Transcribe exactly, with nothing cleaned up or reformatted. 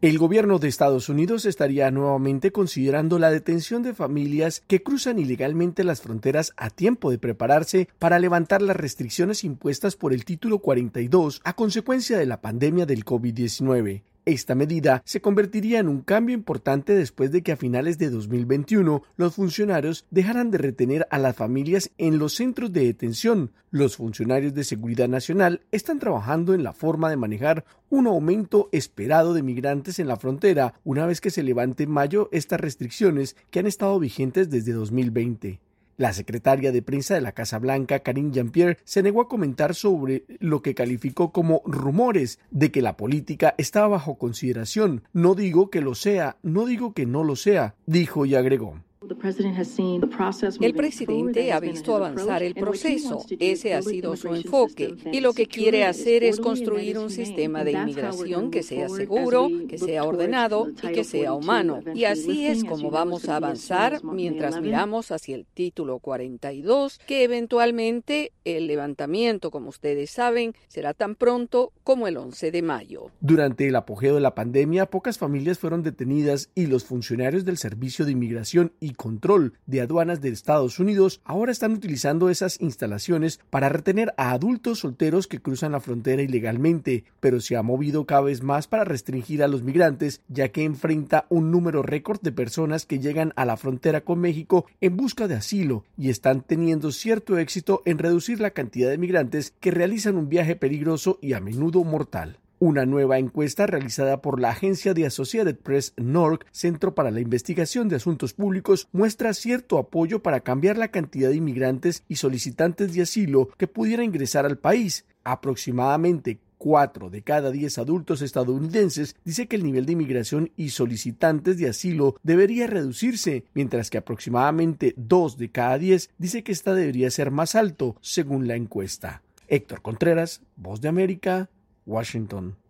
El gobierno de Estados Unidos estaría nuevamente considerando la detención de familias que cruzan ilegalmente las fronteras a tiempo de prepararse para levantar las restricciones impuestas por el Título cuarenta y dos a consecuencia de la pandemia del COVID diecinueve. Esta medida se convertiría en un cambio importante después de que a finales de dos mil veintiuno los funcionarios dejaran de retener a las familias en los centros de detención. Los funcionarios de Seguridad Nacional están trabajando en la forma de manejar un aumento esperado de migrantes en la frontera una vez que se levante en mayo estas restricciones que han estado vigentes desde dos mil veinte. La secretaria de prensa de la Casa Blanca, Karine Jean-Pierre, se negó a comentar sobre lo que calificó como rumores de que la política estaba bajo consideración. No digo que lo sea, no digo que no lo sea, dijo y agregó. El presidente ha visto avanzar el proceso, ese ha sido su enfoque, y lo que quiere hacer es construir un sistema de inmigración que sea seguro, que sea ordenado y que sea humano. Y así es como vamos a avanzar mientras miramos hacia el Título cuarenta y dos, que eventualmente el levantamiento, como ustedes saben, será tan pronto como el once de mayo. Durante el apogeo de la pandemia, pocas familias fueron detenidas y los funcionarios del Servicio de Inmigración y Control de Aduanas de Estados Unidos ahora están utilizando esas instalaciones para retener a adultos solteros que cruzan la frontera ilegalmente, pero se ha movido cada vez más para restringir a los migrantes, ya que enfrenta un número récord de personas que llegan a la frontera con México en busca de asilo y están teniendo cierto éxito en reducir la cantidad de migrantes que realizan un viaje peligroso y a menudo mortal. Una nueva encuesta realizada por la agencia de Associated Press N O R C, Centro para la Investigación de Asuntos Públicos, muestra cierto apoyo para cambiar la cantidad de inmigrantes y solicitantes de asilo que pudiera ingresar al país. Aproximadamente cuatro de cada diez adultos estadounidenses dice que el nivel de inmigración y solicitantes de asilo debería reducirse, mientras que aproximadamente dos de cada diez dice que esta debería ser más alto, según la encuesta. Héctor Contreras, Voz de América, Washington.